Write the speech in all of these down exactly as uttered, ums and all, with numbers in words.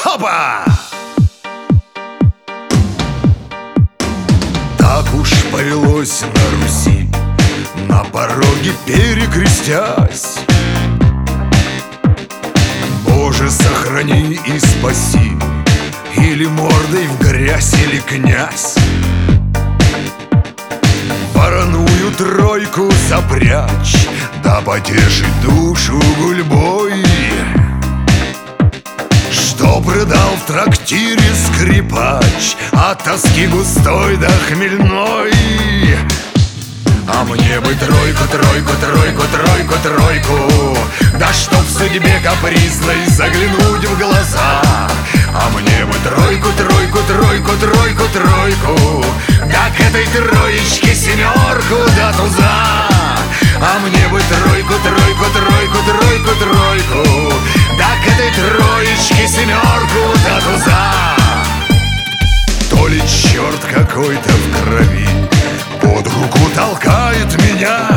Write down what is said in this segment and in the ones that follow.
Хопа! Так уж повелось на Руси, на пороге перекрестясь. Боже, сохрани и спаси, или мордой в грязь, или князь. Вороную тройку запрячь, да потешит душу гульбой, чтоб рыдал в трактире скрипач от тоски густой да хмельной. А мне бы тройку, тройку, тройку, тройку, тройку, да чтоб в судьбе капризной заглянуть в глаза. А мне бы тройку, тройку, тройку, тройку, тройку, да к этой троечке семерку да туза. А мне бы тройку, тройку, тройку, тройку, тройку, да к этой троечке семерку да туза. То ли черт какой-то в крови под руку толкает меня,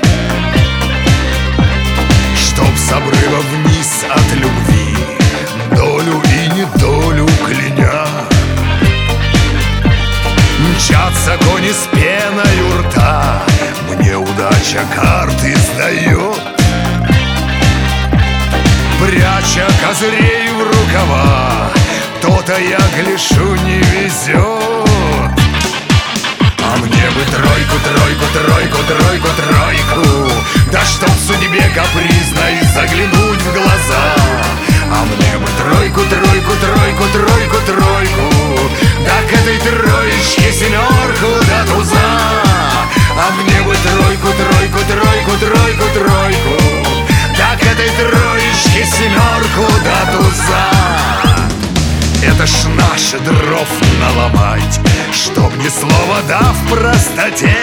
чтоб с обрыва вниз от любви долю и недолю кляня мчатся кони с пеной у рта. Мне удача карты сдает, пряча козырей в рукава. То-то я гляжу, не везет. А мне бы тройку, тройку, тройку, тройку, тройку, да чтоб в судьбе капризной заглянуть в глаза. А мне бы тройку, тройку, тройку, тройку, тройку, да к этой троечке семерку да туза. А мне бы тройку, тройку, тройку, тройку, тройку, да к этой троечке семерку да туза. Это ж наши дров наломать, чтоб ни слова да в простоте,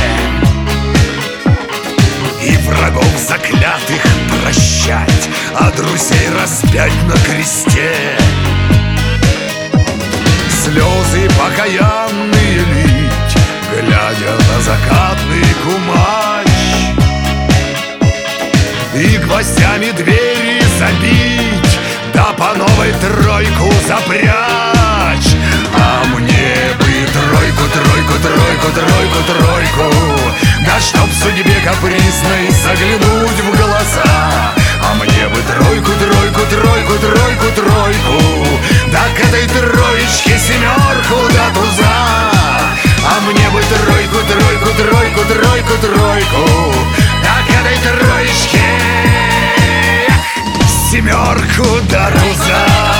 и врагов заклятых прощать, а друзей распять на кресте. Слезы покаянные лить, глядя на закатный кумач, и гвоздями двери забить, да по новой тройку запрячь. А мне бы тройку, тройку, тройку, тройку, тройку, да чтоб в судьбе капризной заглянуть в глаза. А мне бы тройку, тройку, тройку, тройку, тройку, да к этой троечке семерку да туза. А мне бы тройку, тройку, тройку, тройку, тройку, да к этой троечке семерку да туза.